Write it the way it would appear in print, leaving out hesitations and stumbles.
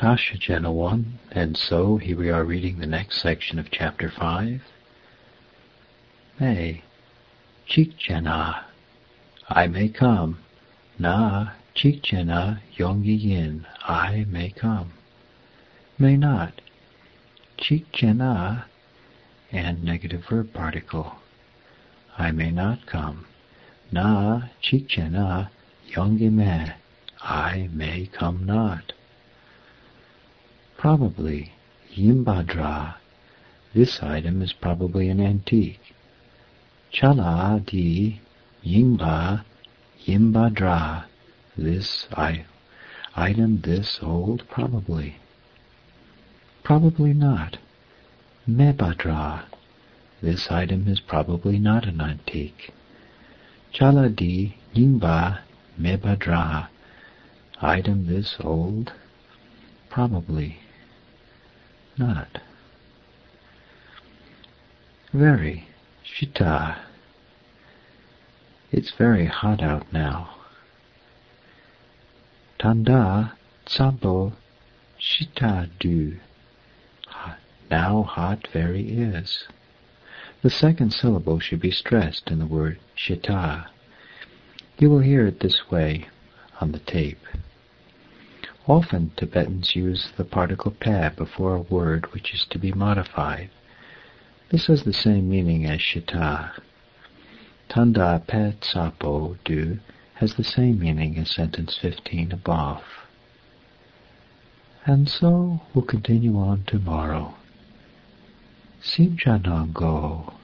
Tasha Jena 1, and so here we are reading the next section of Chapter 5. May, Chik Jena, I may come. Na, Chik Jena, Yongyi Yin, I may come. May not. Chik Jena, and negative verb particle. I may not come. Na, Chik Jena, Yongyi Me, I may come not. Probably, Yimbadra. This item is probably an antique. Chala di Yingba Yimbadra. This item, this old, probably. Probably not. Mebadra. This item is probably not an antique. Chala di Yingba Mebadra. Item this old, probably not. Very, Shita. It's very hot out now. Tanda, Tsampo, Shita du. Now hot very is. The second syllable should be stressed in the word Shita. You will hear it this way on the tape. Often Tibetans use the particle pa before a word which is to be modified. This has the same meaning as Shita. Tanda pa tsapo du has the same meaning as sentence 15 above. And so we'll continue on tomorrow. Simjanango.